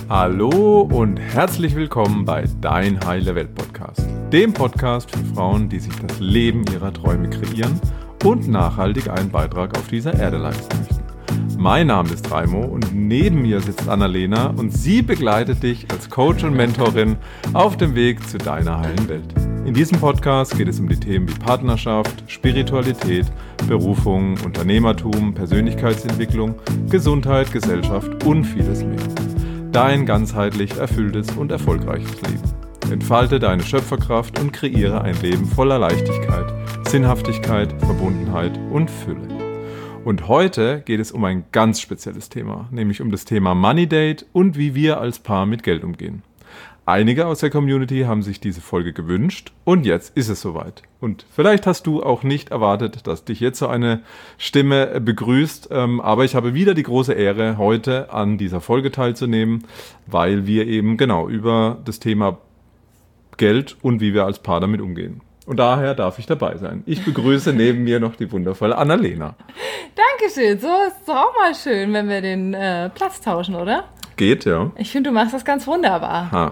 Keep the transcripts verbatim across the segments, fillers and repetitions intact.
Hallo und herzlich willkommen bei Dein Heile Welt Podcast, dem Podcast für Frauen, die sich das Leben ihrer Träume kreieren und nachhaltig einen Beitrag auf dieser Erde leisten möchten. Mein Name ist Raimo und neben mir sitzt Annalena und sie begleitet dich als Coach und Mentorin auf dem Weg zu deiner heilen Welt. In diesem Podcast geht es um die Themen wie Partnerschaft, Spiritualität, Berufung, Unternehmertum, Persönlichkeitsentwicklung, Gesundheit, Gesellschaft und vieles mehr. Dein ganzheitlich erfülltes und erfolgreiches Leben. Entfalte deine Schöpferkraft und kreiere ein Leben voller Leichtigkeit, Sinnhaftigkeit, Verbundenheit und Fülle. Und heute geht es um ein ganz spezielles Thema, nämlich um das Thema Money Date und wie wir als Paar mit Geld umgehen. Einige aus der Community haben sich diese Folge gewünscht und jetzt ist es soweit. Und vielleicht hast du auch nicht erwartet, dass dich jetzt so eine Stimme begrüßt, aber ich habe wieder die große Ehre, heute an dieser Folge teilzunehmen, weil wir eben genau über das Thema Geld und wie wir als Paar damit umgehen. Und daher darf ich dabei sein. Ich begrüße neben mir noch die wundervolle Annalena. Dankeschön, so ist es doch auch mal schön, wenn wir den äh, Platz tauschen, oder? Geht, ja. Ich finde, du machst das ganz wunderbar. Ha.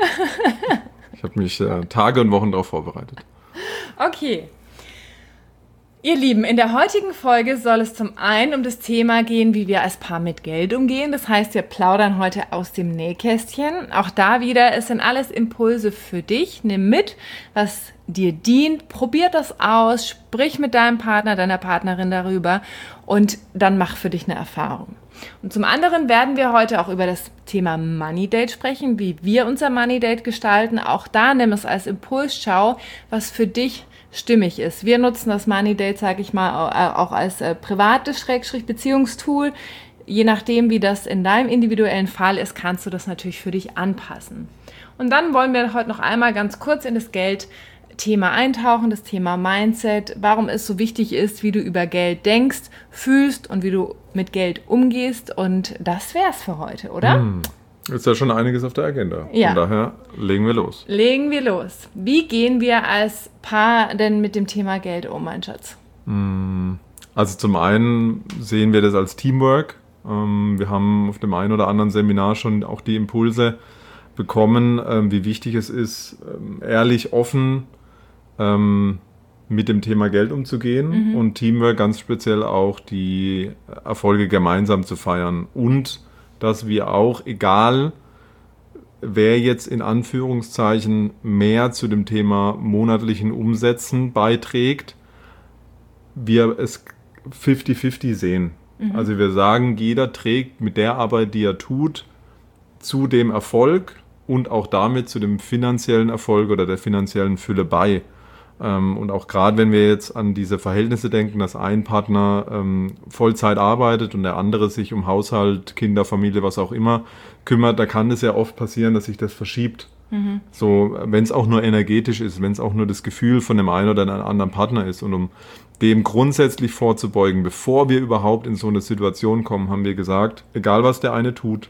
Ich habe mich äh, Tage und Wochen darauf vorbereitet. Okay. Ihr Lieben, in der heutigen Folge soll es zum einen um das Thema gehen, wie wir als Paar mit Geld umgehen. Das heißt, wir plaudern heute aus dem Nähkästchen. Auch da wieder, es sind alles Impulse für dich. Nimm mit, was dir dient. Probier das aus. Sprich mit deinem Partner, deiner Partnerin darüber und dann mach für dich eine Erfahrung. Und zum anderen werden wir heute auch über das Thema Money Date sprechen, wie wir unser Money Date gestalten. Auch da nimm es als Impuls, schau, was für dich stimmig ist. Wir nutzen das Money Date, sage ich mal, auch als äh, privates Schrägstrich Beziehungstool. Je nachdem, wie das in deinem individuellen Fall ist, kannst du das natürlich für dich anpassen. Und dann wollen wir heute noch einmal ganz kurz in das Geldthema eintauchen, das Thema Mindset, warum es so wichtig ist, wie du über Geld denkst, fühlst und wie du mit Geld umgehst. Und das wär's für heute, oder? Hm. Ist ja schon einiges auf der Agenda. Ja. Von daher legen wir los. Legen wir los. Wie gehen wir als Paar denn mit dem Thema Geld um, mein Schatz? Also zum einen sehen wir das als Teamwork. Wir haben auf dem einen oder anderen Seminar schon auch die Impulse bekommen, wie wichtig es ist, ehrlich, offen mit dem Thema Geld umzugehen mhm. und Teamwork ganz speziell auch die Erfolge gemeinsam zu feiern und dass wir auch, egal wer jetzt in Anführungszeichen mehr zu dem Thema monatlichen Umsätzen beiträgt, wir es fifty fifty sehen. Mhm. Also wir sagen, jeder trägt mit der Arbeit, die er tut, zu dem Erfolg und auch damit zu dem finanziellen Erfolg oder der finanziellen Fülle bei. Und auch gerade wenn wir jetzt an diese Verhältnisse denken, dass ein Partner ähm, Vollzeit arbeitet und der andere sich um Haushalt, Kinder, Familie, was auch immer kümmert, da kann es ja oft passieren, dass sich das verschiebt. Mhm. So, wenn es auch nur energetisch ist, wenn es auch nur das Gefühl von dem einen oder einem anderen Partner ist. Und um dem grundsätzlich vorzubeugen, bevor wir überhaupt in so eine Situation kommen, haben wir gesagt, egal was der eine tut,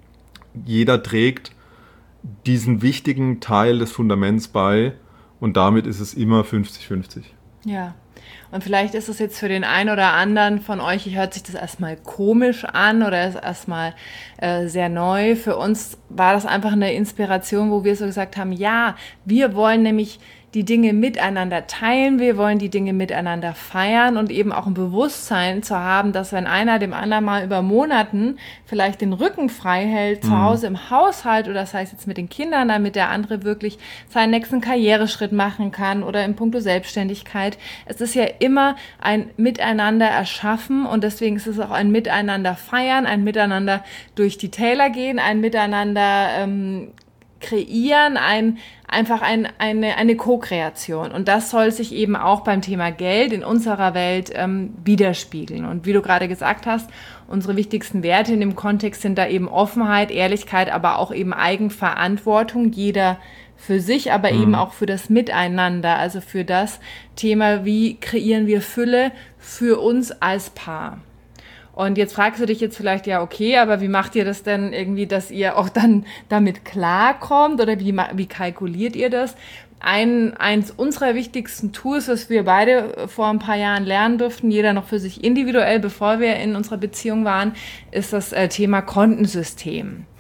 jeder trägt diesen wichtigen Teil des Fundaments bei. Und damit ist es immer fünfzig fünfzig. Ja, und vielleicht ist es jetzt für den einen oder anderen von euch, hört sich das erstmal komisch an oder ist erstmal äh, sehr neu. Für uns war das einfach eine Inspiration, wo wir so gesagt haben, ja, wir wollen nämlich die Dinge miteinander teilen, wir wollen die Dinge miteinander feiern und eben auch ein Bewusstsein zu haben, dass wenn einer dem anderen mal über Monaten vielleicht den Rücken frei hält, mhm. zu Hause im Haushalt oder das heißt jetzt mit den Kindern, damit der andere wirklich seinen nächsten Karriereschritt machen kann oder in puncto Selbstständigkeit. Es ist ja immer ein Miteinander erschaffen und deswegen ist es auch ein Miteinander feiern, ein Miteinander durch die Täler gehen, ein Miteinander ähm, kreieren, ein, einfach ein, eine, eine Co-Kreation. Und das soll sich eben auch beim Thema Geld in unserer Welt ähm, widerspiegeln. Und wie du gerade gesagt hast, unsere wichtigsten Werte in dem Kontext sind da eben Offenheit, Ehrlichkeit, aber auch eben Eigenverantwortung, jeder für sich, aber mhm. eben auch für das Miteinander, also für das Thema, wie kreieren wir Fülle für uns als Paar. Und jetzt fragst du dich jetzt vielleicht, ja okay, aber wie macht ihr das denn irgendwie, dass ihr auch dann damit klarkommt oder wie, wie kalkuliert ihr das? Ein, eins unserer wichtigsten Tools, was wir beide vor ein paar Jahren lernen durften, jeder noch für sich individuell, bevor wir in unserer Beziehung waren, ist das äh, Thema Kontensystem.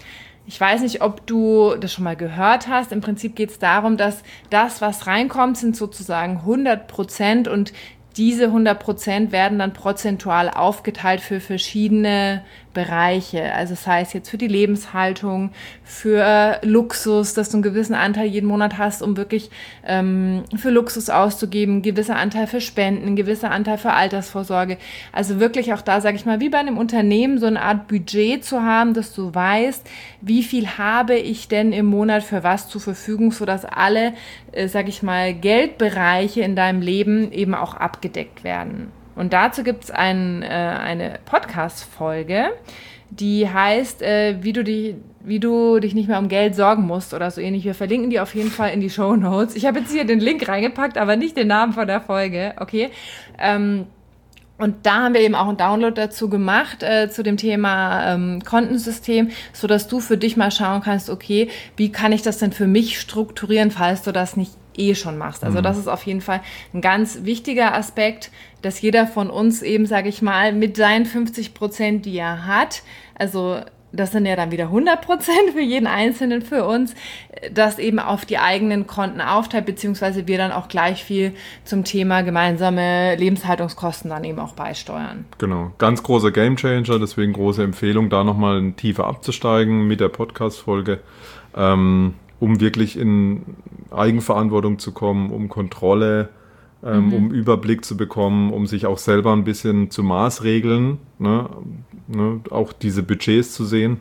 Ich weiß nicht, ob du das schon mal gehört hast. Im Prinzip geht es darum, dass das, was reinkommt, sind sozusagen hundert Prozent und diese hundert Prozent werden dann prozentual aufgeteilt für verschiedene Bereiche. Also das heißt jetzt für die Lebenshaltung, für Luxus, dass du einen gewissen Anteil jeden Monat hast, um wirklich ähm, für Luxus auszugeben, ein gewisser Anteil für Spenden, ein gewisser Anteil für Altersvorsorge. Also wirklich auch da, sage ich mal, wie bei einem Unternehmen so eine Art Budget zu haben, dass du weißt, wie viel habe ich denn im Monat für was zur Verfügung, sodass alle, äh, sage ich mal, Geldbereiche in deinem Leben eben auch abgedeckt werden. Und dazu gibt es ein, äh, eine Podcast-Folge, die heißt, äh, wie du dich, wie du dich nicht mehr um Geld sorgen musst oder so ähnlich. Wir verlinken die auf jeden Fall in die Shownotes. Ich habe jetzt hier den Link reingepackt, aber nicht den Namen von der Folge, okay? Ähm, Und da haben wir eben auch einen Download dazu gemacht, äh, zu dem Thema ähm, Kontensystem, so dass du für dich mal schauen kannst, okay, wie kann ich das denn für mich strukturieren, falls du das nicht eh schon machst. Also das ist auf jeden Fall ein ganz wichtiger Aspekt, dass jeder von uns eben, sage ich mal, mit seinen fünfzig Prozent, die er hat, also das sind ja dann wieder hundert Prozent für jeden Einzelnen für uns, das eben auf die eigenen Konten aufteilt, beziehungsweise wir dann auch gleich viel zum Thema gemeinsame Lebenshaltungskosten dann eben auch beisteuern. Genau, ganz großer Gamechanger, deswegen große Empfehlung, da nochmal tiefer abzusteigen mit der Podcast-Folge, ähm, um wirklich in Eigenverantwortung zu kommen, um Kontrolle, ähm, mhm. um Überblick zu bekommen, um sich auch selber ein bisschen zu maßregeln, ne? Ne? Auch diese Budgets zu sehen.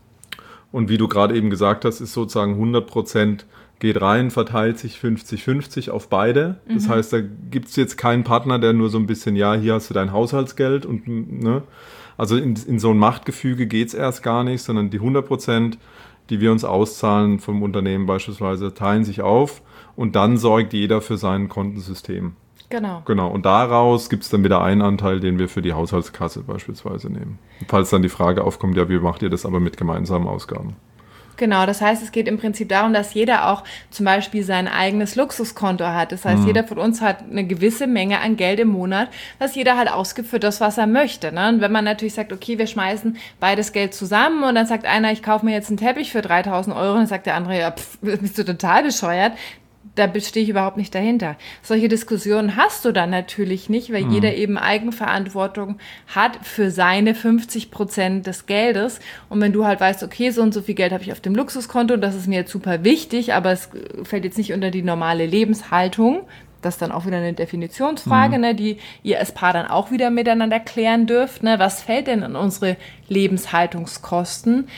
Und wie du gerade eben gesagt hast, ist sozusagen hundert Prozent geht rein, verteilt sich fünfzig fünfzig auf beide. Das mhm. heißt, da gibt es jetzt keinen Partner, der nur so ein bisschen, ja, hier hast du dein Haushaltsgeld. Und ne? Also in, in so ein Machtgefüge geht es erst gar nicht, sondern die hundert Prozent, die wir uns auszahlen vom Unternehmen beispielsweise, teilen sich auf und dann sorgt jeder für sein Kontensystem. Genau. Genau. Und daraus gibt es dann wieder einen Anteil, den wir für die Haushaltskasse beispielsweise nehmen. Falls dann die Frage aufkommt, ja, wie macht ihr das aber mit gemeinsamen Ausgaben? Genau, das heißt, es geht im Prinzip darum, dass jeder auch zum Beispiel sein eigenes Luxuskonto hat. Das heißt, mhm. jeder von uns hat eine gewisse Menge an Geld im Monat, was jeder halt ausgibt für das, was er möchte. Ne? Und wenn man natürlich sagt, okay, wir schmeißen beides Geld zusammen und dann sagt einer, ich kaufe mir jetzt einen Teppich für dreitausend Euro, und dann sagt der andere, ja, pff, bist du total bescheuert. Da stehe ich überhaupt nicht dahinter. Solche Diskussionen hast du dann natürlich nicht, weil mhm. jeder eben Eigenverantwortung hat für seine fünfzig Prozent des Geldes. Und wenn du halt weißt, okay, so und so viel Geld habe ich auf dem Luxuskonto, das ist mir jetzt super wichtig, aber es fällt jetzt nicht unter die normale Lebenshaltung. Das ist dann auch wieder eine Definitionsfrage, mhm. ne, die ihr als Paar dann auch wieder miteinander klären dürft. Ne? Was fällt denn in unsere Lebenshaltungskosten?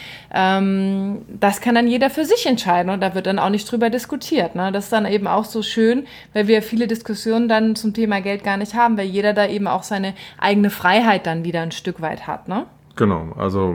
Ähm, das kann dann jeder für sich entscheiden und da wird dann auch nicht drüber diskutiert. Ne? Das ist dann eben auch so schön, weil wir viele Diskussionen dann zum Thema Geld gar nicht haben, weil jeder da eben auch seine eigene Freiheit dann wieder ein Stück weit hat. Ne? Genau, also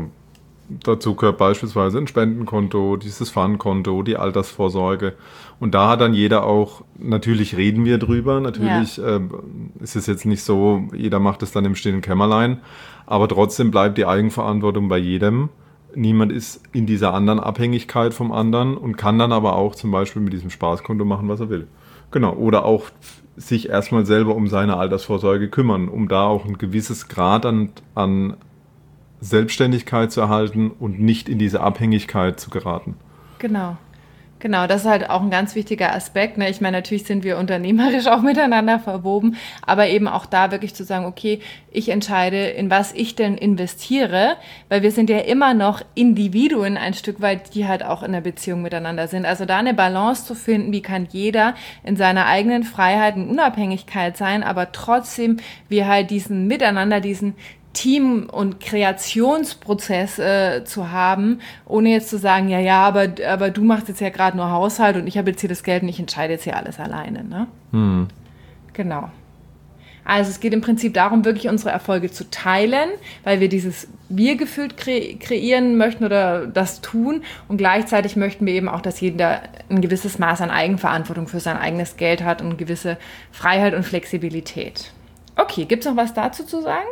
dazu gehört beispielsweise ein Spendenkonto, dieses Pfandkonto, die Altersvorsorge. Und da hat dann jeder auch, natürlich reden wir drüber, natürlich ja. äh, ist es jetzt nicht so, jeder macht es dann im stillen Kämmerlein, aber trotzdem bleibt die Eigenverantwortung bei jedem. Niemand ist in dieser anderen Abhängigkeit vom anderen und kann dann aber auch zum Beispiel mit diesem Spaßkonto machen, was er will. Genau, oder auch sich erstmal selber um seine Altersvorsorge kümmern, um da auch ein gewisses Grad an, an Selbstständigkeit zu erhalten und nicht in diese Abhängigkeit zu geraten. Genau. Genau, das ist halt auch ein ganz wichtiger Aspekt. Ne? Ich meine, natürlich sind wir unternehmerisch auch miteinander verwoben, aber eben auch da wirklich zu sagen, okay, ich entscheide, in was ich denn investiere, weil wir sind ja immer noch Individuen ein Stück weit, die halt auch in einer Beziehung miteinander sind. Also da eine Balance zu finden, wie kann jeder in seiner eigenen Freiheit und Unabhängigkeit sein, aber trotzdem wir halt diesen Miteinander, diesen Team- und Kreationsprozess äh, zu haben, ohne jetzt zu sagen, ja, ja, aber, aber du machst jetzt ja gerade nur Haushalt und ich habe jetzt hier das Geld und ich entscheide jetzt hier alles alleine. Ne? Hm. Genau. Also es geht im Prinzip darum, wirklich unsere Erfolge zu teilen, weil wir dieses Wir-Gefühl kre- kreieren möchten oder das tun und gleichzeitig möchten wir eben auch, dass jeder ein gewisses Maß an Eigenverantwortung für sein eigenes Geld hat und eine gewisse Freiheit und Flexibilität. Okay, gibt es noch was dazu zu sagen?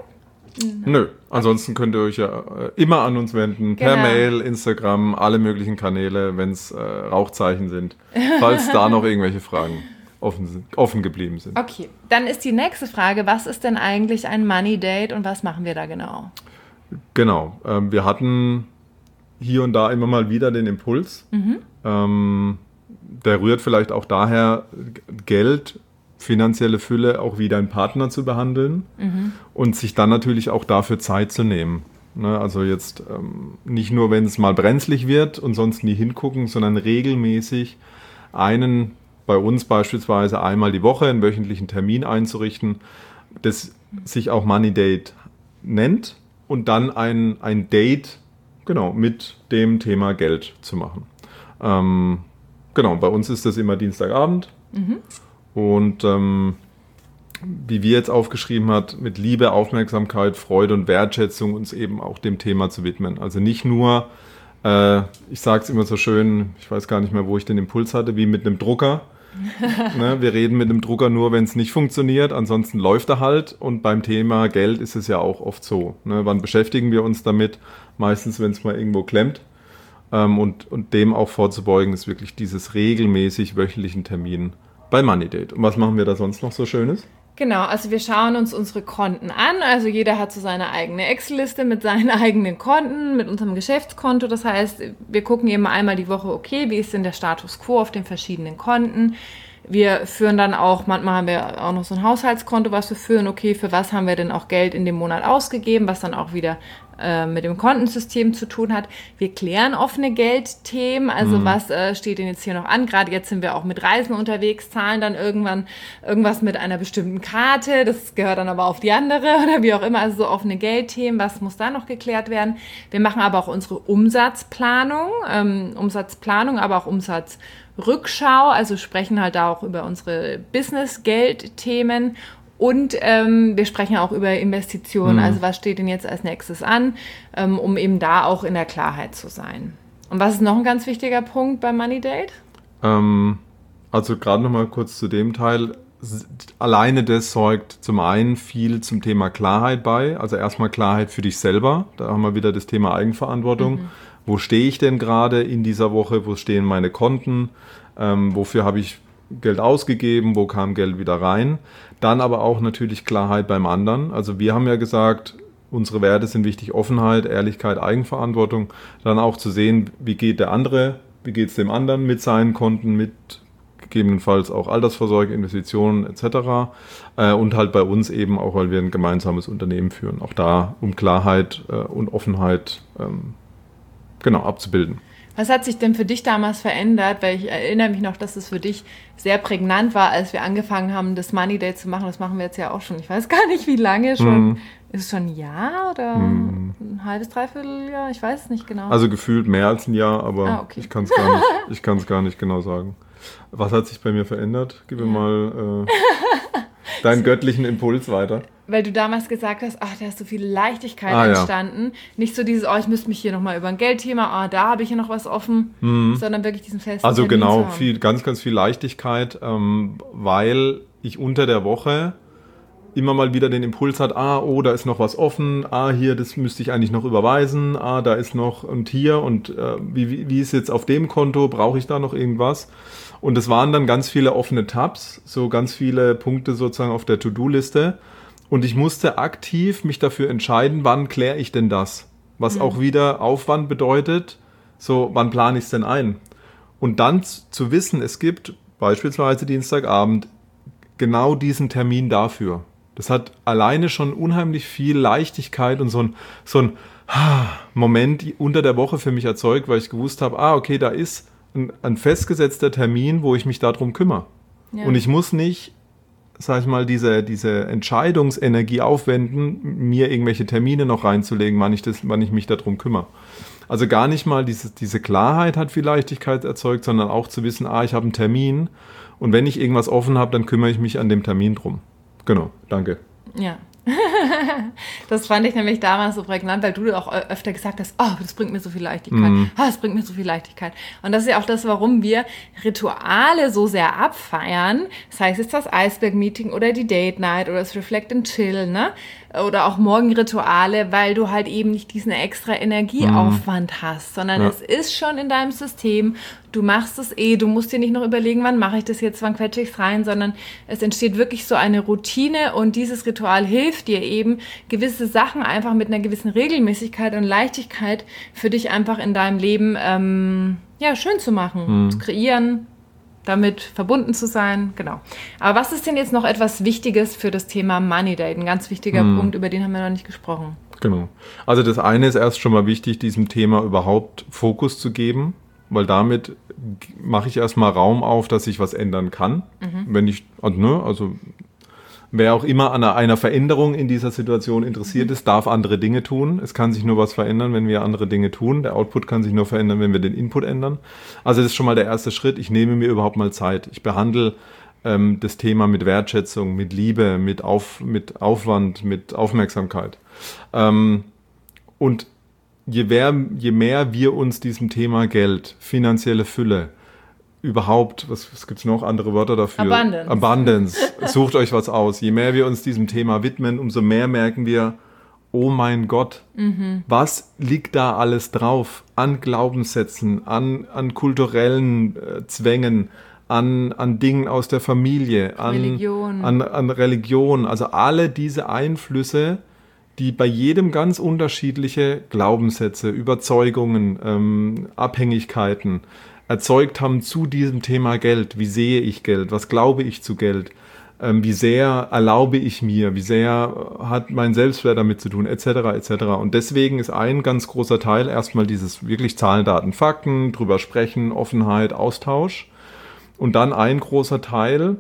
Nö, ansonsten könnt ihr euch ja äh, immer an uns wenden, genau. per Mail, Instagram, alle möglichen Kanäle, wenn es äh, Rauchzeichen sind, falls da noch irgendwelche Fragen offen, offen geblieben sind. Okay, dann ist die nächste Frage, was ist denn eigentlich ein Money Date und was machen wir da genau? Genau, ähm, wir hatten hier und da immer mal wieder den Impuls. Mhm. Ähm, der rührt vielleicht auch daher, Geld, finanzielle Fülle auch wie dein Partner zu behandeln mhm. und sich dann natürlich auch dafür Zeit zu nehmen. Ne, also jetzt ähm, nicht nur, wenn es mal brenzlig wird und sonst nie hingucken, sondern regelmäßig einen, bei uns beispielsweise einmal die Woche, einen wöchentlichen Termin einzurichten, das sich auch Money Date nennt und dann ein, ein Date genau, mit dem Thema Geld zu machen. Ähm, genau, bei uns ist das immer Dienstagabend mhm. und ähm, wie wir jetzt aufgeschrieben hat, mit Liebe, Aufmerksamkeit, Freude und Wertschätzung uns eben auch dem Thema zu widmen. Also nicht nur, äh, ich sage es immer so schön, ich weiß gar nicht mehr, wo ich den Impuls hatte, wie mit einem Drucker. Ne, wir reden mit einem Drucker nur, wenn es nicht funktioniert, ansonsten läuft er halt. Und beim Thema Geld ist es ja auch oft so. Ne, wann beschäftigen wir uns damit? Meistens, wenn es mal irgendwo klemmt. Ähm, und, und dem auch vorzubeugen, ist wirklich dieses regelmäßig wöchentlichen Termin bei Money Date. Und was machen wir da sonst noch so Schönes? Genau, also wir schauen uns unsere Konten an, also jeder hat so seine eigene Excel-Liste mit seinen eigenen Konten, mit unserem Geschäftskonto, das heißt, wir gucken eben einmal die Woche, okay, wie ist denn der Status quo auf den verschiedenen Konten. Wir führen dann auch, manchmal haben wir auch noch so ein Haushaltskonto, was wir führen, okay, für was haben wir denn auch Geld in dem Monat ausgegeben, was dann auch wieder äh, mit dem Kontensystem zu tun hat. Wir klären offene Geldthemen, also mhm. was äh, steht denn jetzt hier noch an? Gerade jetzt sind wir auch mit Reisen unterwegs, zahlen dann irgendwann irgendwas mit einer bestimmten Karte, das gehört dann aber auf die andere oder wie auch immer, also so offene Geldthemen, was muss da noch geklärt werden? Wir machen aber auch unsere Umsatzplanung, ähm, Umsatzplanung, aber auch Umsatz Rückschau, also sprechen halt da auch über unsere Business-Geld-Themen und ähm, wir sprechen auch über Investitionen, mhm. also was steht denn jetzt als nächstes an, ähm, um eben da auch in der Klarheit zu sein. Und was ist noch ein ganz wichtiger Punkt beim Money Date? Ähm, also gerade nochmal kurz zu dem Teil, alleine das sorgt zum einen viel zum Thema Klarheit bei, also erstmal Klarheit für dich selber, da haben wir wieder das Thema Eigenverantwortung. Mhm. Wo stehe ich denn gerade in dieser Woche? Wo stehen meine Konten? Ähm, wofür habe ich Geld ausgegeben? Wo kam Geld wieder rein? Dann aber auch natürlich Klarheit beim anderen. Also wir haben ja gesagt, unsere Werte sind wichtig, Offenheit, Ehrlichkeit, Eigenverantwortung. Dann auch zu sehen, wie geht der andere, wie geht es dem anderen mit seinen Konten, mit gegebenenfalls auch Altersvorsorge, Investitionen et cetera. Äh, und halt bei uns eben auch, weil wir ein gemeinsames Unternehmen führen. Auch da um Klarheit äh, und Offenheit ähm, genau, abzubilden. Was hat sich denn für dich damals verändert? Weil ich erinnere mich noch, dass es für dich sehr prägnant war, als wir angefangen haben, das Money Date zu machen. Das machen wir jetzt ja auch schon, ich weiß gar nicht, wie lange schon. Mm. Ist es schon ein Jahr oder mm. ein halbes, dreiviertel Jahr? Ich weiß es nicht genau. Also gefühlt mehr als ein Jahr, aber ah, okay. ich kann es gar nicht, ich kann es gar nicht genau sagen. Was hat sich bei mir verändert? Gib mir ja. mal äh, deinen göttlichen Impuls weiter. Weil du damals gesagt hast, ach, da ist so viel Leichtigkeit ah, entstanden. Ja. Nicht so dieses, oh, ich müsste mich hier nochmal über ein Geldthema, oh, da habe ich ja noch was offen, mhm. sondern wirklich diesen festen Also Termin genau, viel, ganz, ganz viel Leichtigkeit, ähm, weil ich unter der Woche immer mal wieder den Impuls hat, ah, oh, da ist noch was offen, ah, hier, das müsste ich eigentlich noch überweisen, ah, da ist noch und hier und äh, wie, wie ist jetzt auf dem Konto, brauche ich da noch irgendwas? Und es waren dann ganz viele offene Tabs, so ganz viele Punkte sozusagen auf der To-Do-Liste. Und ich musste aktiv mich dafür entscheiden, wann kläre ich denn das? Was mhm. auch wieder Aufwand bedeutet, so wann plane ich es denn ein? Und dann zu wissen, es gibt beispielsweise Dienstagabend genau diesen Termin dafür. Das hat alleine schon unheimlich viel Leichtigkeit und so ein, so ein Moment unter der Woche für mich erzeugt, weil ich gewusst habe, ah, okay, da ist ein, ein festgesetzter Termin, wo ich mich darum kümmere. Ja. Und ich muss nicht, sag ich mal, diese, diese Entscheidungsenergie aufwenden, mir irgendwelche Termine noch reinzulegen, wann ich, das, wann ich mich darum kümmere. Also gar nicht mal diese, diese Klarheit hat viel Leichtigkeit erzeugt, sondern auch zu wissen, ah, ich habe einen Termin und wenn ich irgendwas offen habe, dann kümmere ich mich an dem Termin drum. Genau, danke. Ja. Das fand ich nämlich damals so prägnant, weil du auch öfter gesagt hast, oh, das bringt mir so viel Leichtigkeit, mm. oh, das bringt mir so viel Leichtigkeit. Und das ist ja auch das, warum wir Rituale so sehr abfeiern, das heißt jetzt das Eisberg-Meeting oder die Date Night oder das Reflect and Chill, ne? Oder auch Morgenrituale, weil du halt eben nicht diesen extra Energieaufwand mm. hast, sondern ja. es ist schon in deinem System, du machst es eh, du musst dir nicht noch überlegen, wann mache ich das jetzt, wann quetsche ich es rein, sondern es entsteht wirklich so eine Routine und dieses Ritual hilft dir eben gewisse Sachen einfach mit einer gewissen Regelmäßigkeit und Leichtigkeit für dich einfach in deinem Leben ähm, ja, schön zu machen, mhm. zu kreieren, damit verbunden zu sein, genau. Aber was ist denn jetzt noch etwas Wichtiges für das Thema Money Date? Ein ganz wichtiger mhm. Punkt, über den haben wir noch nicht gesprochen. Genau. Also das eine ist erst schon mal wichtig, diesem Thema überhaupt Fokus zu geben, weil damit mache ich erstmal Raum auf, dass ich was ändern kann. Mhm. Wenn ich, also, ne, also wer auch immer an einer Veränderung in dieser Situation interessiert mhm. ist, darf andere Dinge tun. Es kann sich nur was verändern, wenn wir andere Dinge tun. Der Output kann sich nur verändern, wenn wir den Input ändern. Also das ist schon mal der erste Schritt. Ich nehme mir überhaupt mal Zeit. Ich behandle ähm, das Thema mit Wertschätzung, mit Liebe, mit, Auf, mit Aufwand, mit Aufmerksamkeit. Ähm, und je mehr, je mehr wir uns diesem Thema Geld, finanzielle Fülle, überhaupt, was, was gibt es noch, andere Wörter dafür? Abundance. Abundance. Sucht euch was aus. Je mehr wir uns diesem Thema widmen, umso mehr merken wir, oh mein Gott, mhm. was liegt da alles drauf? An Glaubenssätzen, an, an kulturellen äh, Zwängen, an, an Dingen aus der Familie, an Religion. An, an Religion. Also alle diese Einflüsse, die bei jedem ganz unterschiedliche Glaubenssätze, Überzeugungen, ähm, Abhängigkeiten erzeugt haben zu diesem Thema Geld. Wie sehe ich Geld? Was glaube ich zu Geld? Ähm, wie sehr erlaube ich mir? Wie sehr hat mein Selbstwert damit zu tun? Etc. et cetera. Und deswegen ist ein ganz großer Teil erstmal dieses wirklich Zahlen, Daten, Fakten, drüber sprechen, Offenheit, Austausch. Und dann ein großer Teil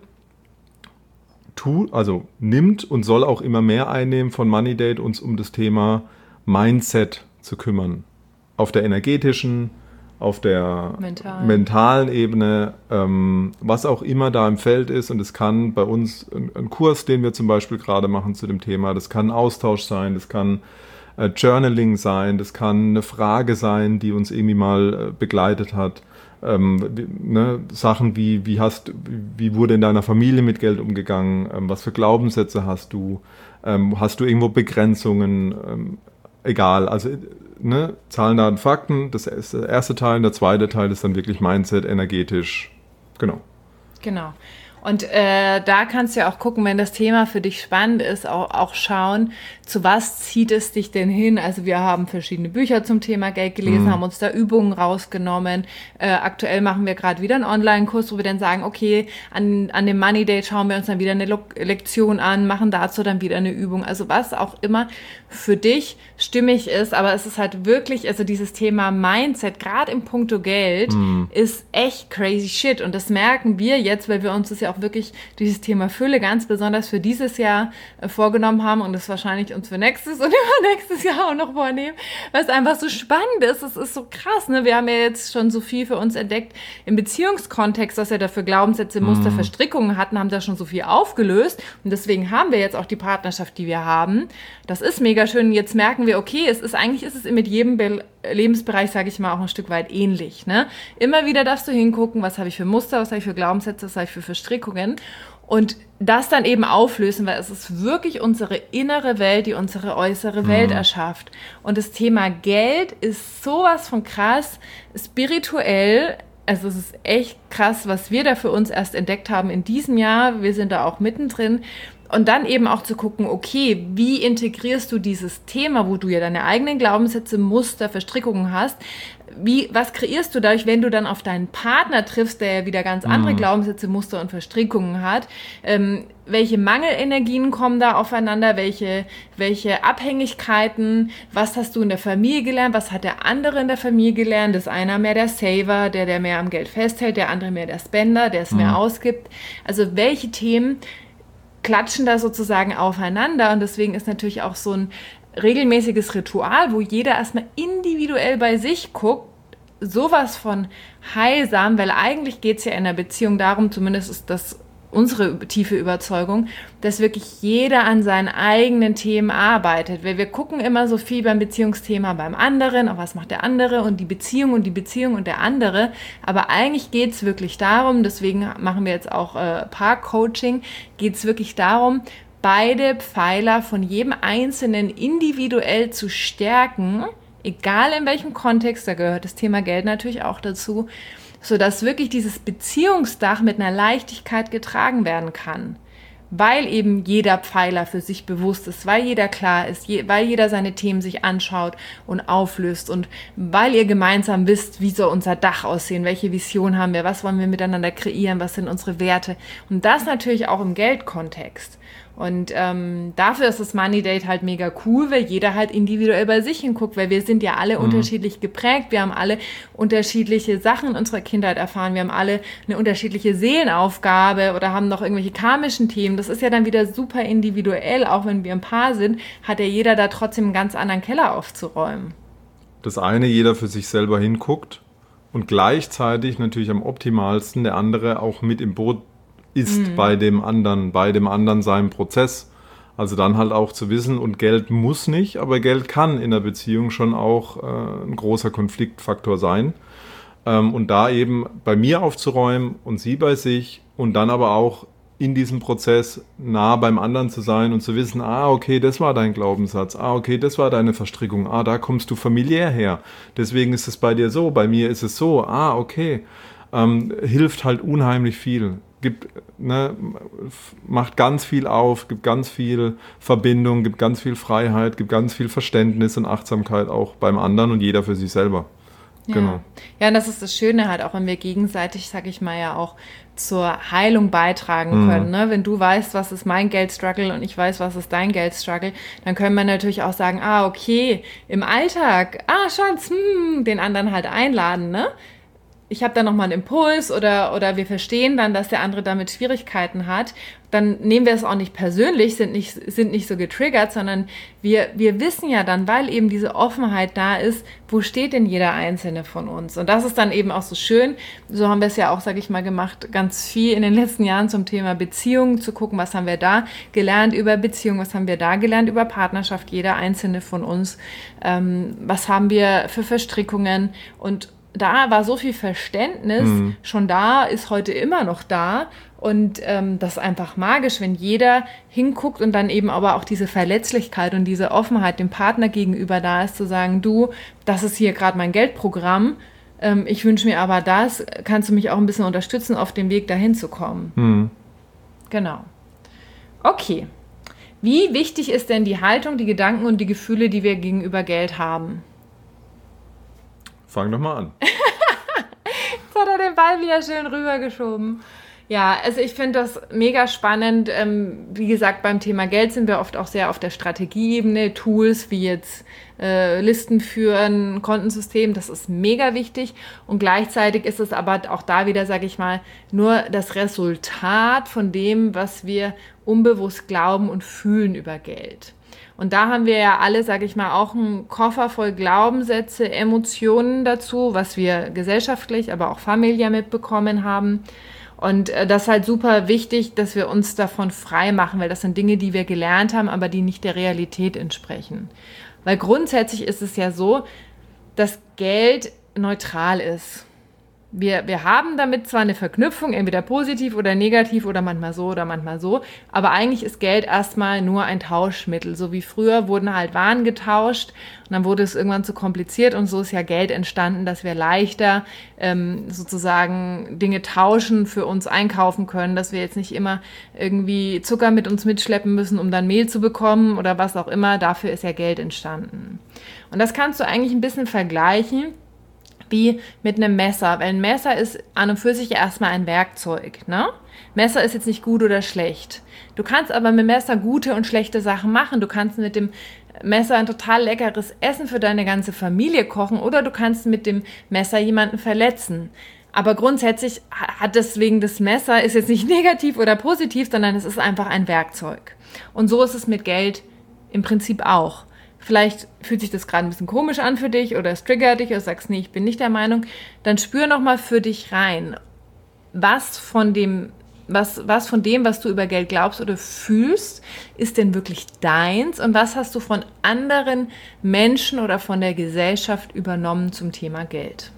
tut, also nimmt und soll auch immer mehr einnehmen von Money Date, uns um das Thema Mindset zu kümmern. Auf der energetischen, auf der Mental. mentalen Ebene, ähm, was auch immer da im Feld ist. Und es kann bei uns ein, ein Kurs, den wir zum Beispiel gerade machen zu dem Thema, das kann ein Austausch sein, das kann äh, Journaling sein, das kann eine Frage sein, die uns irgendwie mal äh, begleitet hat. Ähm, wie, ne, Sachen wie, wie, hast, wie wurde in deiner Familie mit Geld umgegangen, ähm, was für Glaubenssätze hast du, ähm, hast du irgendwo Begrenzungen, ähm, egal, also ne, Zahlen, Daten, Fakten, das ist der erste Teil, und der zweite Teil ist dann wirklich Mindset, energetisch, genau. Genau. Und äh, da kannst du ja auch gucken, wenn das Thema für dich spannend ist, auch, auch schauen, zu was zieht es dich denn hin? Also wir haben verschiedene Bücher zum Thema Geld gelesen, mhm. haben uns da Übungen rausgenommen. Äh, aktuell machen wir gerade wieder einen Online-Kurs, wo wir dann sagen, okay, an, an dem Money Day schauen wir uns dann wieder eine Lo- Lektion an, machen dazu dann wieder eine Übung. Also was auch immer für dich stimmig ist, aber es ist halt wirklich, also dieses Thema Mindset, gerade im Puncto Geld, mhm. ist echt crazy shit. Und das merken wir jetzt, weil wir uns das ja auch wirklich dieses Thema Fülle ganz besonders für dieses Jahr äh, vorgenommen haben und das wahrscheinlich uns für nächstes und übernächstes Jahr auch noch vornehmen, weil es einfach so spannend ist. Es ist so krass, ne? Wir haben ja jetzt schon so viel für uns entdeckt im Beziehungskontext, dass wir dafür Glaubenssätze, Muster, mhm. Verstrickungen hatten, haben da schon so viel aufgelöst und deswegen haben wir jetzt auch die Partnerschaft, die wir haben. Das ist mega schön. Jetzt merken wir, okay, es ist eigentlich ist es mit jedem Be- Lebensbereich, sage ich mal, auch ein Stück weit ähnlich. Ne? Immer wieder darfst du hingucken, was habe ich für Muster, was habe ich für Glaubenssätze, was habe ich für Verstrickungen und das dann eben auflösen, weil es ist wirklich unsere innere Welt, die unsere äußere Welt mhm. erschafft. Und das Thema Geld ist sowas von krass, spirituell. Also es ist echt krass, was wir da für uns erst entdeckt haben in diesem Jahr. Wir sind da auch mittendrin. Und dann eben auch zu gucken, okay, wie integrierst du dieses Thema, wo du ja deine eigenen Glaubenssätze, Muster, Verstrickungen hast, wie, was kreierst du dadurch, wenn du dann auf deinen Partner triffst, der ja wieder ganz andere mhm. Glaubenssätze, Muster und Verstrickungen hat, ähm, welche Mangelenergien kommen da aufeinander, welche, welche Abhängigkeiten, was hast du in der Familie gelernt, was hat der andere in der Familie gelernt, ist einer mehr der Saver, der, der mehr am Geld festhält, der andere mehr der Spender, der es mhm. mehr ausgibt, also welche Themen klatschen da sozusagen aufeinander und deswegen ist natürlich auch so ein regelmäßiges Ritual, wo jeder erstmal individuell bei sich guckt, sowas von heilsam, weil eigentlich geht es ja in der Beziehung darum, zumindest ist das unsere tiefe Überzeugung, dass wirklich jeder an seinen eigenen Themen arbeitet. Weil wir gucken immer so viel beim Beziehungsthema beim anderen, auch was macht der andere und die Beziehung und die Beziehung und der andere. Aber eigentlich geht es wirklich darum, deswegen machen wir jetzt auch äh, Paar-Coaching, geht es wirklich darum, beide Pfeiler von jedem Einzelnen individuell zu stärken, egal in welchem Kontext, da gehört das Thema Geld natürlich auch dazu, sodass wirklich dieses Beziehungsdach mit einer Leichtigkeit getragen werden kann. weil eben jeder Pfeiler für sich bewusst ist, weil jeder klar ist, je, weil jeder seine Themen sich anschaut und auflöst und weil ihr gemeinsam wisst, wie soll unser Dach aussehen, welche Vision haben wir, was wollen wir miteinander kreieren, was sind unsere Werte und das natürlich auch im Geldkontext. Und ähm, dafür ist das Money Date halt mega cool, weil jeder halt individuell bei sich hinguckt, weil wir sind ja alle mhm. unterschiedlich geprägt, wir haben alle unterschiedliche Sachen in unserer Kindheit erfahren, wir haben alle eine unterschiedliche Seelenaufgabe oder haben noch irgendwelche karmischen Themen. Das ist ja dann wieder super individuell, auch wenn wir ein Paar sind, hat ja jeder da trotzdem einen ganz anderen Keller aufzuräumen. Das eine, jeder für sich selber hinguckt und gleichzeitig natürlich am optimalsten der andere auch mit im Boot ist mhm. bei dem anderen, bei dem anderen seinem Prozess. Also dann halt auch zu wissen, und Geld muss nicht, aber Geld kann in der Beziehung schon auch äh, ein großer Konfliktfaktor sein. Ähm, und da eben bei mir aufzuräumen und sie bei sich und dann aber auch in diesem Prozess nah beim anderen zu sein und zu wissen, ah, okay, das war dein Glaubenssatz, ah, okay, das war deine Verstrickung, ah, da kommst du familiär her, deswegen ist es bei dir so, bei mir ist es so, ah, okay, ähm, hilft halt unheimlich viel. Gibt, ne, macht ganz viel auf, gibt ganz viel Verbindung, gibt ganz viel Freiheit, gibt ganz viel Verständnis und Achtsamkeit auch beim anderen und jeder für sich selber. Ja. Genau. Ja, und das ist das Schöne halt, auch wenn wir gegenseitig, sag ich mal, ja auch zur Heilung beitragen können. Mhm. Ne? Wenn du weißt, was ist mein Geldstruggle und ich weiß, was ist dein Geldstruggle, dann können wir natürlich auch sagen, ah, okay, im Alltag, ah, Schatz, hm, den anderen halt einladen, ne? Ich habe da nochmal einen Impuls oder, oder wir verstehen dann, dass der andere damit Schwierigkeiten hat, dann nehmen wir es auch nicht persönlich, sind nicht, sind nicht so getriggert, sondern wir, wir wissen ja dann, weil eben diese Offenheit da ist, wo steht denn jeder Einzelne von uns? Und das ist dann eben auch so schön, so haben wir es ja auch, sage ich mal, gemacht, ganz viel in den letzten Jahren zum Thema Beziehungen, zu gucken, was haben wir da gelernt über Beziehungen, was haben wir da gelernt über Partnerschaft, jeder Einzelne von uns, ähm, was haben wir für Verstrickungen und da war so viel Verständnis mhm. schon da, ist heute immer noch da und ähm, das ist einfach magisch, wenn jeder hinguckt und dann eben aber auch diese Verletzlichkeit und diese Offenheit dem Partner gegenüber da ist, zu sagen, du, das ist hier gerade mein Geldprogramm, ähm, ich wünsche mir aber das, kannst du mich auch ein bisschen unterstützen, auf dem Weg dahin zu kommen. Mhm. Genau. Okay. Wie wichtig ist denn die Haltung, die Gedanken und die Gefühle, die wir gegenüber Geld haben? Fang doch mal an. Jetzt hat er den Ball wieder schön rübergeschoben. Ja, also ich finde das mega spannend. Ähm, wie gesagt, beim Thema Geld sind wir oft auch sehr auf der Strategieebene. Tools wie jetzt äh, Listen führen, Kontensystem, das ist mega wichtig. Und gleichzeitig ist es aber auch da wieder, sage ich mal, nur das Resultat von dem, was wir unbewusst glauben und fühlen über Geld. Und da haben wir ja alle, sage ich mal, auch einen Koffer voll Glaubenssätze, Emotionen dazu, was wir gesellschaftlich, aber auch familiär mitbekommen haben. Und äh, das ist halt super wichtig, dass wir uns davon frei machen, weil das sind Dinge, die wir gelernt haben, aber die nicht der Realität entsprechen. Weil grundsätzlich ist es ja so, dass Geld neutral ist. Wir, wir haben damit zwar eine Verknüpfung, entweder positiv oder negativ oder manchmal so oder manchmal so, aber eigentlich ist Geld erstmal nur ein Tauschmittel. So wie früher wurden halt Waren getauscht und dann wurde es irgendwann zu kompliziert und so ist ja Geld entstanden, dass wir leichter ähm, sozusagen Dinge tauschen, für uns einkaufen können, dass wir jetzt nicht immer irgendwie Zucker mit uns mitschleppen müssen, um dann Mehl zu bekommen oder was auch immer. Dafür ist ja Geld entstanden. Und das kannst du eigentlich ein bisschen vergleichen wie mit einem Messer. Weil ein Messer ist an und für sich erstmal ein Werkzeug, ne? Messer ist jetzt nicht gut oder schlecht. Du kannst aber mit dem Messer gute und schlechte Sachen machen. Du kannst mit dem Messer ein total leckeres Essen für deine ganze Familie kochen oder du kannst mit dem Messer jemanden verletzen. Aber grundsätzlich hat deswegen das Messer, ist jetzt nicht negativ oder positiv, sondern es ist einfach ein Werkzeug. Und so ist es mit Geld im Prinzip auch. Vielleicht fühlt sich das gerade ein bisschen komisch an für dich oder es triggert dich oder sagst, nee, ich bin nicht der Meinung. Dann spür nochmal für dich rein, was von dem, was, was von dem, was du über Geld glaubst oder fühlst, ist denn wirklich deins und was hast du von anderen Menschen oder von der Gesellschaft übernommen zum Thema Geld?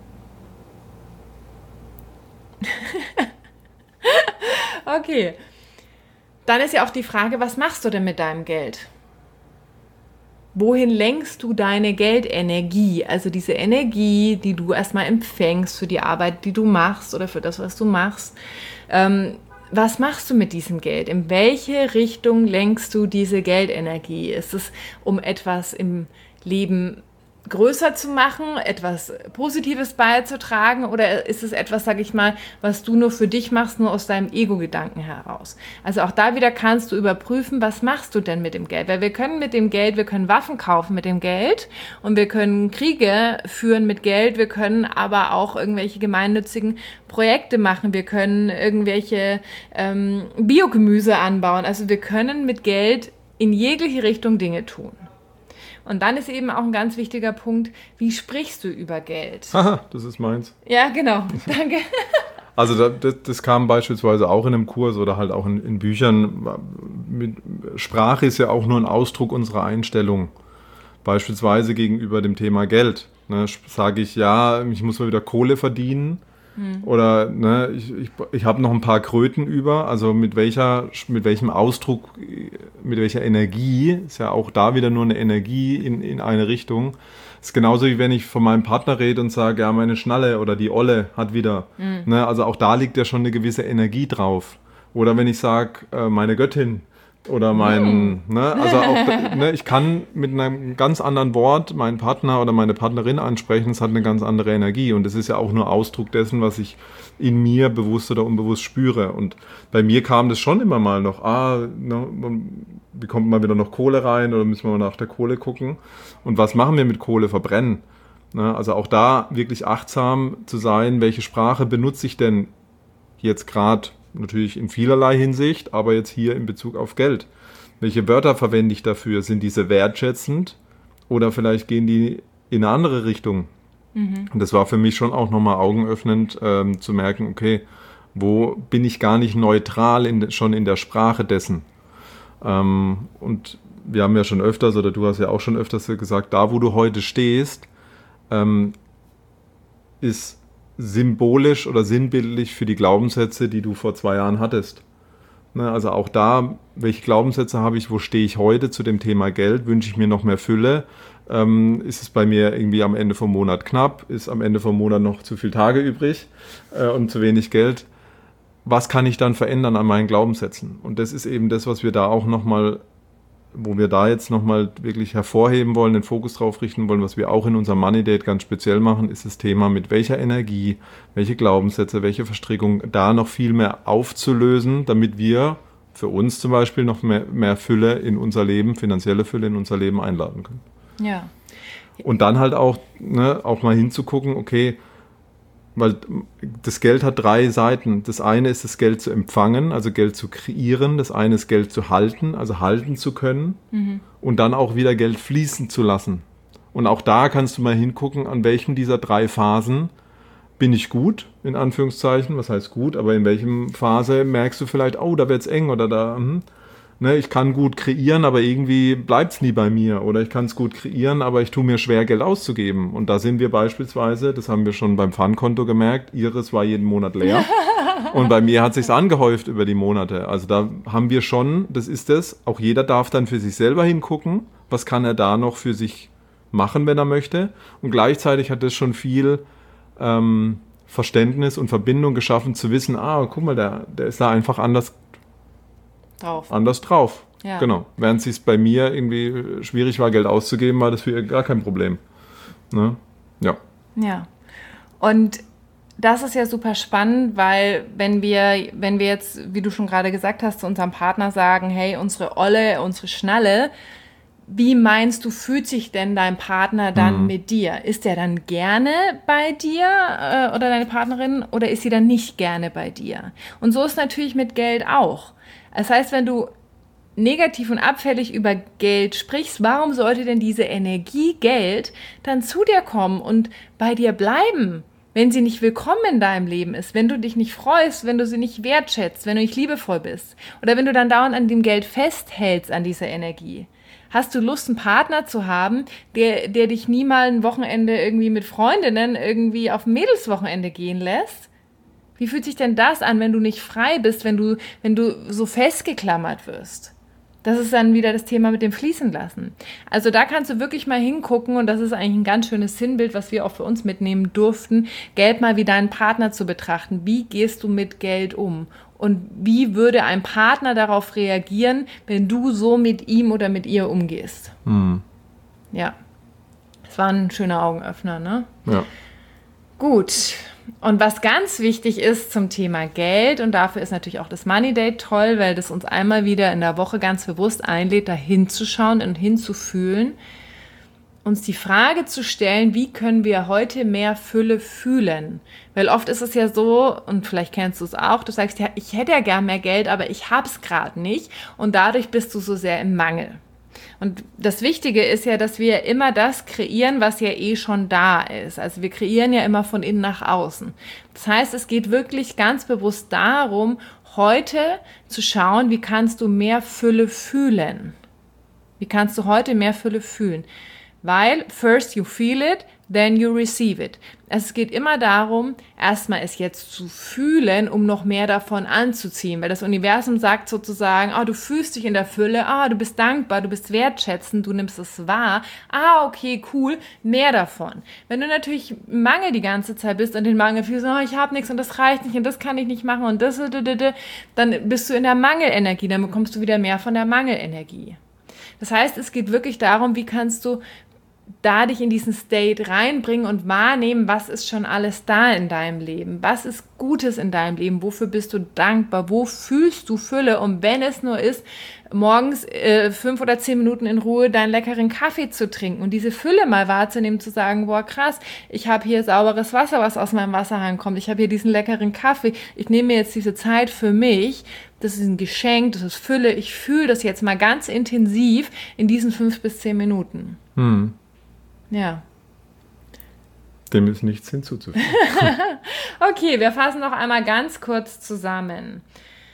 Okay. Dann ist ja auch die Frage, was machst du denn mit deinem Geld? Wohin lenkst du deine Geldenergie? Also diese Energie, die du erstmal empfängst für die Arbeit, die du machst oder für das, was du machst. Ähm, was machst du mit diesem Geld? In welche Richtung lenkst du diese Geldenergie? Ist es, um etwas im Leben größer zu machen, etwas Positives beizutragen, oder ist es etwas, sag ich mal, was du nur für dich machst, nur aus deinem Ego-Gedanken heraus? Also auch da wieder kannst du überprüfen, was machst du denn mit dem Geld? Weil wir können mit dem Geld, wir können Waffen kaufen mit dem Geld und wir können Kriege führen mit Geld, wir können aber auch irgendwelche gemeinnützigen Projekte machen, wir können irgendwelche ähm, Biogemüse anbauen, also wir können mit Geld in jegliche Richtung Dinge tun. Und dann ist eben auch ein ganz wichtiger Punkt, wie sprichst du über Geld? Haha, das ist meins. Ja, genau, danke. Also das, das kam beispielsweise auch in einem Kurs oder halt auch in, in Büchern. Mit, Sprache ist ja auch nur ein Ausdruck unserer Einstellung. Beispielsweise gegenüber dem Thema Geld. Ne, sage ich, ja, ich muss mal wieder Kohle verdienen. Hm. Oder ne, ich, ich, ich habe noch ein paar Kröten über, also mit welcher, mit welchem Ausdruck, mit welcher Energie, ist ja auch da wieder nur eine Energie in, in eine Richtung. Ist genauso wie wenn ich von meinem Partner rede und sage, ja, meine Schnalle oder die Olle hat wieder. Hm. Ne, also auch da liegt ja schon eine gewisse Energie drauf. Oder wenn ich sage, äh, meine Göttin. Oder mein, mm. ne, also auch, ne, ich kann mit einem ganz anderen Wort meinen Partner oder meine Partnerin ansprechen, es hat eine ganz andere Energie und es ist ja auch nur Ausdruck dessen, was ich in mir bewusst oder unbewusst spüre. Und bei mir kam das schon immer mal noch, ah, ne, wie kommt mal wieder noch Kohle rein oder müssen wir mal nach der Kohle gucken? Und was machen wir mit Kohle? Verbrennen. Ne, also auch da wirklich achtsam zu sein, welche Sprache benutze ich denn jetzt gerade? Natürlich in vielerlei Hinsicht, aber jetzt hier in Bezug auf Geld. Welche Wörter verwende ich dafür? Sind diese wertschätzend oder vielleicht gehen die in eine andere Richtung? Mhm. Und das war für mich schon auch nochmal augenöffnend, ähm, zu merken, okay, wo bin ich gar nicht neutral in, schon in der Sprache dessen? Ähm, und wir haben ja schon öfters, oder du hast ja auch schon öfters gesagt, da wo du heute stehst, ähm, ist symbolisch oder sinnbildlich für die Glaubenssätze, die du vor zwei Jahren hattest. Ne, also auch da, welche Glaubenssätze habe ich, wo stehe ich heute zu dem Thema Geld? Wünsche ich mir noch mehr Fülle? Ähm, ist es bei mir irgendwie am Ende vom Monat knapp? Ist am Ende vom Monat noch zu viele Tage übrig äh, und zu wenig Geld? Was kann ich dann verändern an meinen Glaubenssätzen? Und das ist eben das, was wir da auch nochmal, wo wir da jetzt nochmal wirklich hervorheben wollen, den Fokus drauf richten wollen, was wir auch in unserem Money Date ganz speziell machen, ist das Thema, mit welcher Energie, welche Glaubenssätze, welche Verstrickung da noch viel mehr aufzulösen, damit wir für uns zum Beispiel noch mehr, mehr Fülle in unser Leben, finanzielle Fülle in unser Leben einladen können. Ja. Und dann halt auch, ne, auch mal hinzugucken, okay, weil das Geld hat drei Seiten. Das eine ist das Geld zu empfangen, also Geld zu kreieren. Das eine ist Geld zu halten, also halten zu können. Mhm. Und dann auch wieder Geld fließen zu lassen. Und auch da kannst du mal hingucken, an welchen dieser drei Phasen bin ich gut, in Anführungszeichen. Was heißt gut? Aber in welchem Phase merkst du vielleicht, oh, da wird's eng oder da... Hm. Ne, ich kann gut kreieren, aber irgendwie bleibt es nie bei mir. Oder ich kann es gut kreieren, aber ich tue mir schwer, Geld auszugeben. Und da sind wir beispielsweise, das haben wir schon beim Pfandkonto gemerkt, Iris war jeden Monat leer. Und bei mir hat es sich angehäuft über die Monate. Also da haben wir schon, das ist es, auch jeder darf dann für sich selber hingucken, was kann er da noch für sich machen, wenn er möchte. Und gleichzeitig hat das schon viel ähm, Verständnis und Verbindung geschaffen, zu wissen, ah, guck mal, der, der ist da einfach anders drauf. Anders drauf. Ja. Genau. Während es bei mir irgendwie schwierig war, Geld auszugeben, war das für ihr gar kein Problem. Ne? Ja. Ja. Und das ist ja super spannend, weil wenn wir, wenn wir jetzt, wie du schon gerade gesagt hast, zu unserem Partner sagen, hey, unsere Olle, unsere Schnalle, wie meinst du, fühlt sich denn dein Partner dann mhm. mit dir? Ist der dann gerne bei dir äh, oder deine Partnerin oder ist sie dann nicht gerne bei dir? Und so ist natürlich mit Geld auch. Das heißt, wenn du negativ und abfällig über Geld sprichst, warum sollte denn diese Energie Geld dann zu dir kommen und bei dir bleiben, wenn sie nicht willkommen in deinem Leben ist, wenn du dich nicht freust, wenn du sie nicht wertschätzt, wenn du nicht liebevoll bist oder wenn du dann dauernd an dem Geld festhältst, an dieser Energie? Hast du Lust, einen Partner zu haben, der, der dich nie mal ein Wochenende irgendwie mit Freundinnen irgendwie auf ein Mädelswochenende gehen lässt? Wie fühlt sich denn das an, wenn du nicht frei bist, wenn du, wenn du so festgeklammert wirst? Das ist dann wieder das Thema mit dem Fließen lassen. Also da kannst du wirklich mal hingucken und das ist eigentlich ein ganz schönes Sinnbild, was wir auch für uns mitnehmen durften, Geld mal wie deinen Partner zu betrachten. Wie gehst du mit Geld um? und wie würde ein Partner darauf reagieren, wenn du so mit ihm oder mit ihr umgehst. Mhm. Ja, das war ein schöner Augenöffner, ne? Ja. Gut. Und was ganz wichtig ist zum Thema Geld, und dafür ist natürlich auch das Money Date toll, weil das uns einmal wieder in der Woche ganz bewusst einlädt, da hinzuschauen und hinzufühlen, uns die Frage zu stellen, wie können wir heute mehr Fülle fühlen? Weil oft ist es ja so, und vielleicht kennst du es auch, du sagst, ja, ich hätte ja gern mehr Geld, aber ich hab's gerade nicht, und dadurch bist du so sehr im Mangel. Und das Wichtige ist ja, dass wir immer das kreieren, was ja eh schon da ist. Also wir kreieren ja immer von innen nach außen. Das heißt, es geht wirklich ganz bewusst darum, heute zu schauen, wie kannst du mehr Fülle fühlen? Wie kannst du heute mehr Fülle fühlen? Weil first you feel it, then you receive it. Es geht immer darum, erstmal es jetzt zu fühlen, um noch mehr davon anzuziehen. Weil das Universum sagt sozusagen, ah, du fühlst dich in der Fülle, ah, du bist dankbar, du bist wertschätzend, du nimmst es wahr. Ah, okay, cool, mehr davon. Wenn du natürlich im Mangel die ganze Zeit bist und den Mangel fühlst, oh, ich habe nichts und das reicht nicht und das kann ich nicht machen und das, dann bist du in der Mangelenergie, dann bekommst du wieder mehr von der Mangelenergie. Das heißt, es geht wirklich darum, wie kannst du da dich in diesen State reinbringen und wahrnehmen, was ist schon alles da in deinem Leben, was ist Gutes in deinem Leben, wofür bist du dankbar, wo fühlst du Fülle, und wenn es nur ist, morgens äh, fünf oder zehn Minuten in Ruhe deinen leckeren Kaffee zu trinken und diese Fülle mal wahrzunehmen, zu sagen, boah krass, ich habe hier sauberes Wasser, was aus meinem Wasserhahn kommt, ich habe hier diesen leckeren Kaffee, ich nehme mir jetzt diese Zeit für mich, das ist ein Geschenk, das ist Fülle, ich fühle das jetzt mal ganz intensiv in diesen fünf bis zehn Minuten. Hm. Ja. Dem ist nichts hinzuzufügen. Okay, wir fassen noch einmal ganz kurz zusammen.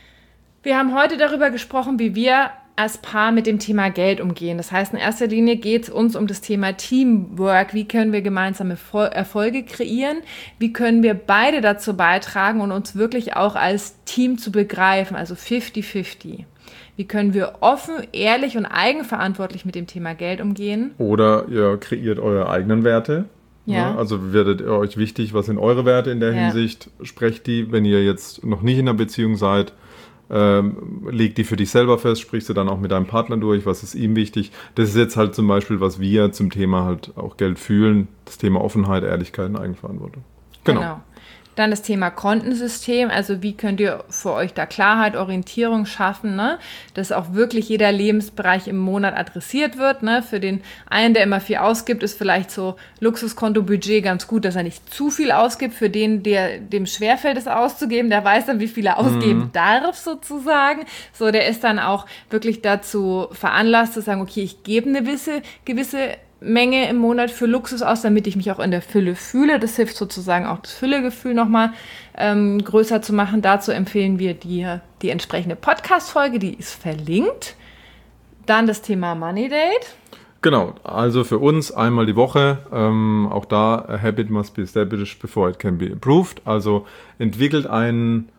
Wir haben heute darüber gesprochen, wie wir als Paar mit dem Thema Geld umgehen. Das heißt, in erster Linie geht es uns um das Thema Teamwork. Wie können wir gemeinsame Erfolge kreieren? Wie können wir beide dazu beitragen und uns wirklich auch als Team zu begreifen, also fifty fifty? Wie können wir offen, ehrlich und eigenverantwortlich mit dem Thema Geld umgehen? Oder ihr kreiert eure eigenen Werte. Ja. Ne? Also werdet ihr euch wichtig, was sind eure Werte in der Ja. Hinsicht? Sprecht die, wenn ihr jetzt noch nicht in einer Beziehung seid, ähm, leg die für dich selber fest, sprichst du dann auch mit deinem Partner durch, was ist ihm wichtig. Das ist jetzt halt zum Beispiel, was wir zum Thema halt auch Geld fühlen, das Thema Offenheit, Ehrlichkeit und Eigenverantwortung. Genau. Genau. Dann das Thema Kontensystem, also wie könnt ihr für euch da Klarheit, Orientierung schaffen, ne? Dass auch wirklich jeder Lebensbereich im Monat adressiert wird. Ne? Für den einen, der immer viel ausgibt, ist vielleicht so Luxuskonto-Budget ganz gut, dass er nicht zu viel ausgibt. Für den, der dem schwerfällt, es auszugeben, der weiß dann, wie viel er ausgeben mhm. darf sozusagen. So, der ist dann auch wirklich dazu veranlasst zu sagen, okay, ich gebe eine gewisse, gewisse Menge im Monat für Luxus aus, damit ich mich auch in der Fülle fühle. Das hilft sozusagen auch, das Füllegefühl nochmal ähm, größer zu machen. Dazu empfehlen wir dir die entsprechende Podcast-Folge, die ist verlinkt. Dann das Thema Money Date. Genau, also für uns einmal die Woche, ähm, auch da, a habit must be established before it can be improved. Also entwickelt ein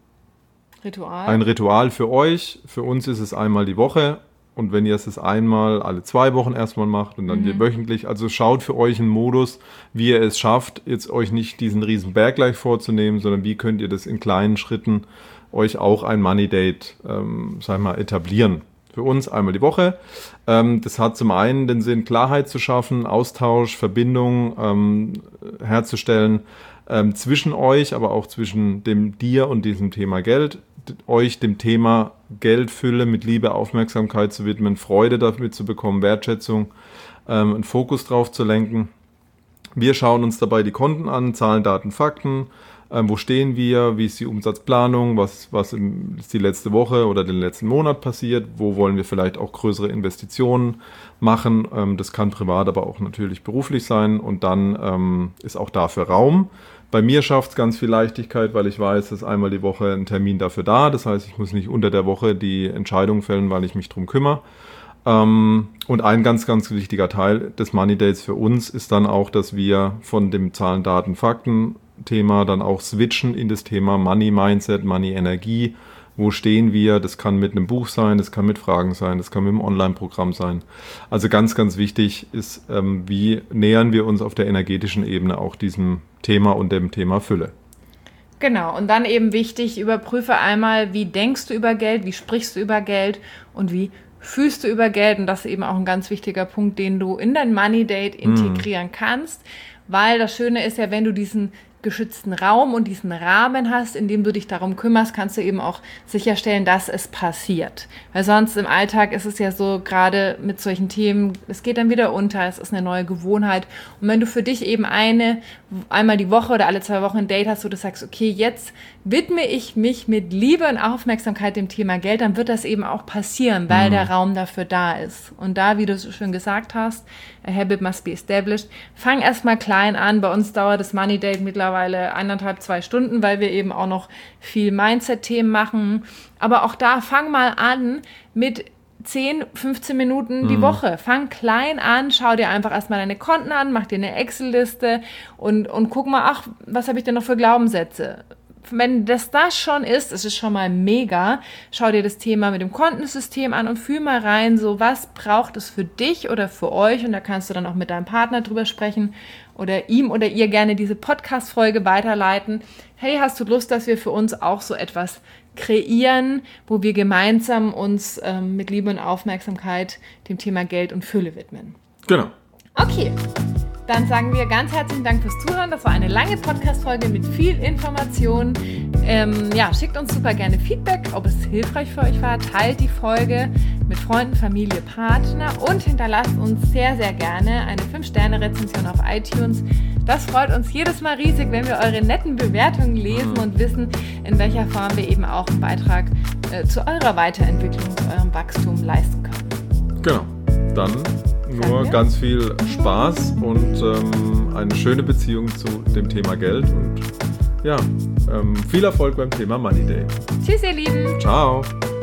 Ritual. ein Ritual für euch. Für uns ist es einmal die Woche. Und wenn ihr es einmal alle zwei Wochen erstmal macht und dann mhm. wöchentlich, also schaut für euch einen Modus, wie ihr es schafft, jetzt euch nicht diesen riesen Berg gleich vorzunehmen, sondern wie könnt ihr das in kleinen Schritten euch auch ein Money Date, ähm, sag ich mal, etablieren. Für uns einmal die Woche. Ähm, das hat zum einen den Sinn, Klarheit zu schaffen, Austausch, Verbindung ähm, herzustellen ähm, zwischen euch, aber auch zwischen dem dir und diesem Thema Geld. Euch dem Thema Geldfülle mit Liebe, Aufmerksamkeit zu widmen, Freude damit zu bekommen, Wertschätzung, ähm, einen Fokus drauf zu lenken. Wir schauen uns dabei die Konten an, Zahlen, Daten, Fakten. Ähm, wo stehen wir? Wie ist die Umsatzplanung? Was, was im, ist die letzte Woche oder den letzten Monat passiert? Wo wollen wir vielleicht auch größere Investitionen machen? Ähm, das kann privat, aber auch natürlich beruflich sein. Und dann ähm, ist auch dafür Raum. Bei mir schafft es ganz viel Leichtigkeit, weil ich weiß, dass einmal die Woche ein Termin dafür da. Das heißt, ich muss nicht unter der Woche die Entscheidung fällen, weil ich mich drum kümmere. Ähm, und ein ganz, ganz wichtiger Teil des Money Dates für uns ist dann auch, dass wir von dem Zahlen, Daten, Fakten Thema dann auch switchen in das Thema Money Mindset, Money Energie. Wo stehen wir? Das kann mit einem Buch sein, das kann mit Fragen sein, das kann mit einem Online-Programm sein. Also ganz, ganz wichtig ist, ähm, wie nähern wir uns auf der energetischen Ebene auch diesem Thema und dem Thema Fülle. Genau, und dann eben wichtig, überprüfe einmal, wie denkst du über Geld, wie sprichst du über Geld und wie fühlst du über Geld. Und das ist eben auch ein ganz wichtiger Punkt, den du in dein Money Date integrieren mm. kannst, weil das Schöne ist ja, wenn du diesen geschützten Raum und diesen Rahmen hast, in dem du dich darum kümmerst, kannst du eben auch sicherstellen, dass es passiert. Weil sonst im Alltag ist es ja so, gerade mit solchen Themen, es geht dann wieder unter, es ist eine neue Gewohnheit. Und wenn du für dich eben eine, einmal die Woche oder alle zwei Wochen ein Date hast, wo du sagst, okay, jetzt widme ich mich mit Liebe und Aufmerksamkeit dem Thema Geld, dann wird das eben auch passieren, weil mhm. der Raum dafür da ist. Und da, wie du so schön gesagt hast, a habit must be established, fang erstmal klein an. Bei uns dauert das Money Date mittlerweile eineinhalb, zwei Stunden, weil wir eben auch noch viel Mindset-Themen machen. Aber auch da, fang mal an mit zehn, fünfzehn Minuten die mhm. Woche. Fang klein an, schau dir einfach erstmal deine Konten an, mach dir eine Excel-Liste und, und guck mal, ach, was habe ich denn noch für Glaubenssätze? Wenn das das schon ist, ist es schon mal mega. Schau dir das Thema mit dem Kontensystem an und fühl mal rein, so was braucht es für dich oder für euch, und da kannst du dann auch mit deinem Partner drüber sprechen oder ihm oder ihr gerne diese Podcast-Folge weiterleiten. Hey, hast du Lust, dass wir für uns auch so etwas kreieren, wo wir gemeinsam uns ähm, mit Liebe und Aufmerksamkeit dem Thema Geld und Fülle widmen? Genau. Okay. Dann sagen wir ganz herzlichen Dank fürs Zuhören. Das war eine lange Podcast-Folge mit viel Information. Ähm, ja, schickt uns super gerne Feedback, ob es hilfreich für euch war. Teilt die Folge mit Freunden, Familie, Partner und hinterlasst uns sehr, sehr gerne eine fünf Sterne Rezension auf iTunes. Das freut uns jedes Mal riesig, wenn wir eure netten Bewertungen lesen und wissen, in welcher Form wir eben auch einen Beitrag äh, zu eurer Weiterentwicklung, zu eurem Wachstum leisten können. Genau. Dann nur ganz viel Spaß und ähm, eine schöne Beziehung zu dem Thema Geld und ja, ähm, viel Erfolg beim Thema Money Day. Tschüss, ihr Lieben. Ciao.